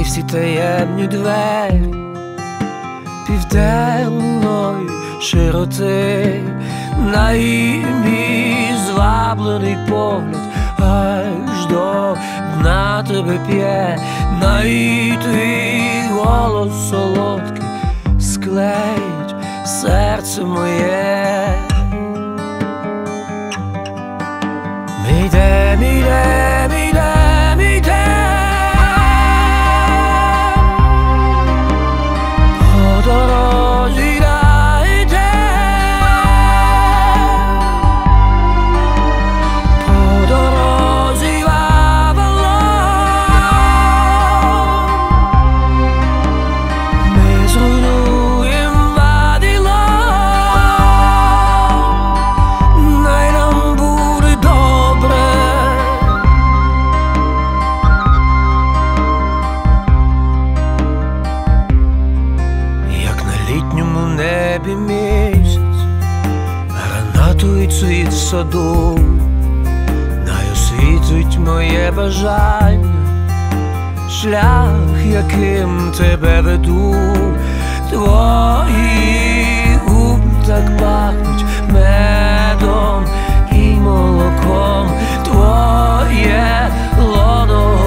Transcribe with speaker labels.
Speaker 1: всі таємні двері південної широти, на мій зваблений погляд аж до дна тебе п'є, на твій голос солодкий склеїть серце моє. Ми йдем, йдем, йдем, йдем по дорозі, йдем по дорозі Вавилон. Ми зруйнуєм Вавилон, най нам буде добре. Як на літньому небі місяць гранатують світ в саду, най освітить моє бажання, шлях, яким тебе веду. Твої губ так пахнуть медом і молоком, твоє лоно